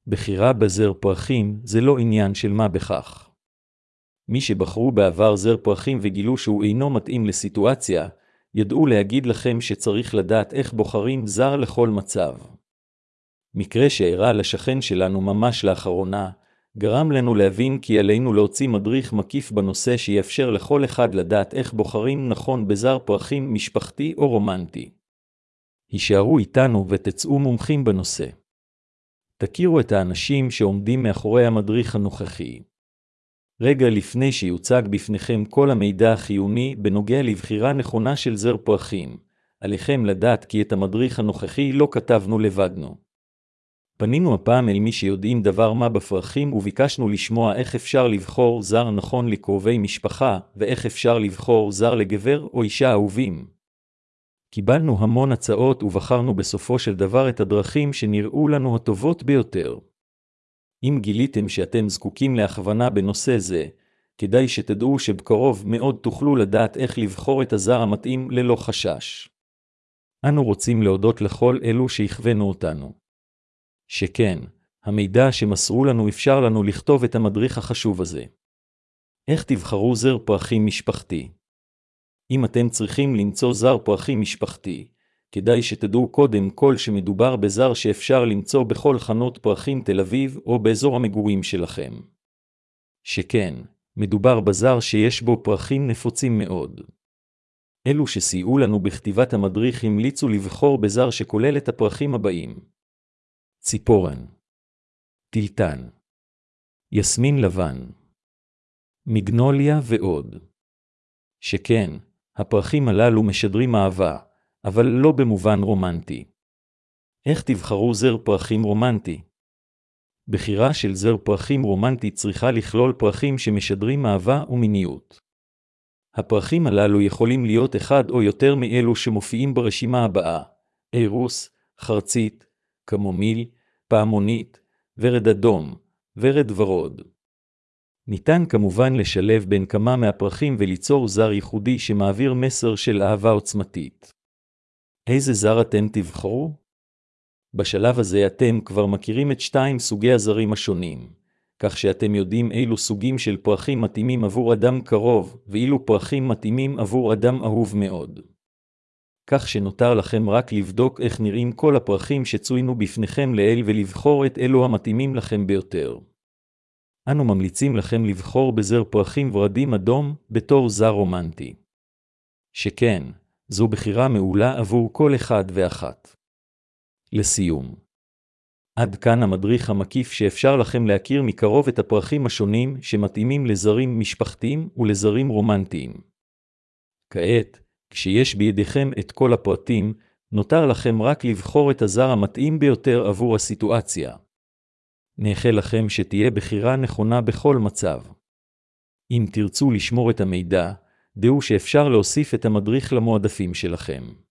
בחירה בזר פרחים זה לא עניין של מה בכך. מי שבחרו בעבר זר פרחים וגילו שהוא אינו מתאים לסיטואציה, ידעו להגיד לכם שצריך לדעת איך בוחרים זר לכל מצב. מקרה שאירע לשכן שלנו ממש לאחרונה, גרם לנו להבין כי עלינו להוציא מדריך מקיף בנושא שיאפשר לכל אחד לדעת איך בוחרים נכון בזר פרחים משפחתי או רומנטי. הישארו איתנו ותצאו מומחים בנושא. תכירו את האנשים שעומדים מאחורי המדריך הנוכחי. רגע לפני שיוצג בפניכם כל המידע החיוני בנוגע לבחירה נכונה של זר פרחים, עליכם לדעת כי את המדריך הנוכחי לא כתבנו לבדנו. פנינו הפעם אל מי שיודעים דבר מה בפרחים וביקשנו לשמוע איך אפשר לבחור זר נכון לקרובי משפחה ואיך אפשר לבחור זר לגבר או אישה אהובים. קיבלנו המון הצעות ובחרנו בסופו של דבר את הדרכים שנראו לנו הטובות ביותר. אם גיליתם שאתם זקוקים להכוונה בנושא זה, כדאי שתדעו שבקרוב מאוד תוכלו לדעת איך לבחור את הזר המתאים ללא חשש. אנו רוצים להודות לכל אלו שהכוונו אותנו. שכן, המידע שמסרו לנו אפשר לנו לכתוב את המדריך החשוב הזה. איך תבחרו זר פרחים משפחתי? אם אתם צריכים למצוא זר פרחים משפחתי, כדאי שתדעו קודם כל שמדובר בזר שאפשר למצוא בכל חנות פרחים תל אביב או באזור המגורים שלכם. שכן, מדובר בזר שיש בו פרחים נפוצים מאוד. אלו שסייעו לנו בכתיבת המדריך המליצו לבחור בזר שכולל את הפרחים הבאים: ציפורן, טילטן, יסמין לבן, מגנוליה ועוד. שכן, הפרחים הללו משדרים אהבה, אבל לא במובן רומנטי. איך תבחרו זר פרחים רומנטי? בחירה של זר פרחים רומנטי צריכה לכלול פרחים שמשדרים אהבה ומיניות. הפרחים הללו יכולים להיות אחד או יותר מאלו שמופיעים ברשימה הבאה: אירוס, חרצית, קמומיל, פעמונית, ורד אדום, ורד ורוד. ניתן כמובן לשלב בין כמה מהפרחים וליצור זר ייחודי שמעביר מסר של אהבה עוצמתית. איזה זר אתם תבחרו? בשלב הזה אתם כבר מכירים את 2 סוגי הזרים השונים, כך שאתם יודעים אילו סוגים של פרחים מתאימים עבור אדם קרוב, ואילו פרחים מתאימים עבור אדם אהוב מאוד. כך שנותר לכם רק לבדוק איך נראים כל הפרחים שצוינו בפניכם לעיל ולבחור את אלו המתאימים לכם ביותר. אנו ממליצים לכם לבחור בזר פרחים ורדים אדום בתור זר רומנטי. שכן, זו בחירה מעולה עבור כל אחד ואחת. לסיום, עד כאן המדריך המקיף שאפשר לכם להכיר מקרוב את הפרחים השונים שמתאימים לזרים משפחתיים ולזרים רומנטיים. כעת, כשיש בידיכם את כל הפרטים, נותר לכם רק לבחור את הזר המתאים ביותר עבור הסיטואציה. נאחל לכם שתהיה בחירה נכונה בכל מצב. אם תרצו לשמור את המידע, דעו שאפשר להוסיף את המדריך למועדפים שלכם.